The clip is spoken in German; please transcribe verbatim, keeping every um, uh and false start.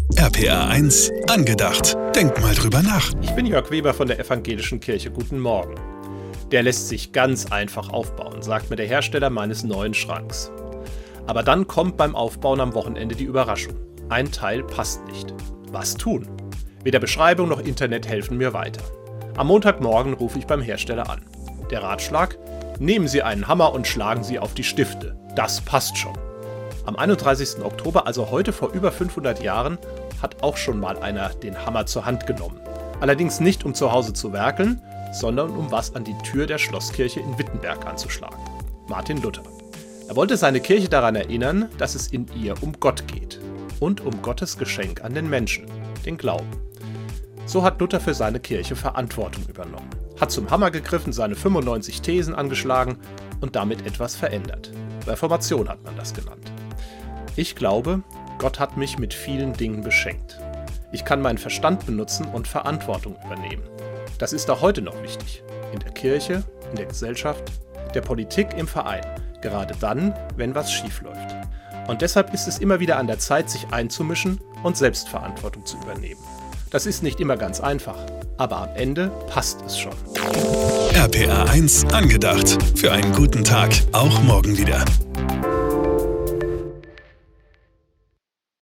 R P R eins angedacht. Denk mal drüber nach. Ich bin Jörg Weber von der Evangelischen Kirche. Guten Morgen. Der lässt sich ganz einfach aufbauen, sagt mir der Hersteller meines neuen Schranks. Aber dann kommt beim Aufbauen am Wochenende die Überraschung. Ein Teil passt nicht. Was tun? Weder Beschreibung noch Internet helfen mir weiter. Am Montagmorgen rufe ich beim Hersteller an. Der Ratschlag? Nehmen Sie einen Hammer und schlagen Sie auf die Stifte. Das passt schon. Am einunddreißigsten Oktober, also heute vor über fünfhundert Jahren, hat auch schon mal einer den Hammer zur Hand genommen. Allerdings nicht, um zu Hause zu werkeln, sondern um was an die Tür der Schlosskirche in Wittenberg anzuschlagen. Martin Luther. Er wollte seine Kirche daran erinnern, dass es in ihr um Gott geht und um Gottes Geschenk an den Menschen, den Glauben. So hat Luther für seine Kirche Verantwortung übernommen, hat zum Hammer gegriffen, seine fünfundneunzig Thesen angeschlagen und damit etwas verändert. Reformation hat man das genannt. Ich glaube, Gott hat mich mit vielen Dingen beschenkt. Ich kann meinen Verstand benutzen und Verantwortung übernehmen. Das ist auch heute noch wichtig. In der Kirche, in der Gesellschaft, der Politik, im Verein. Gerade dann, wenn was schief läuft. Und deshalb ist es immer wieder an der Zeit, sich einzumischen und Selbstverantwortung zu übernehmen. Das ist nicht immer ganz einfach, aber am Ende passt es schon. R P R eins angedacht. Für einen guten Tag, auch morgen wieder.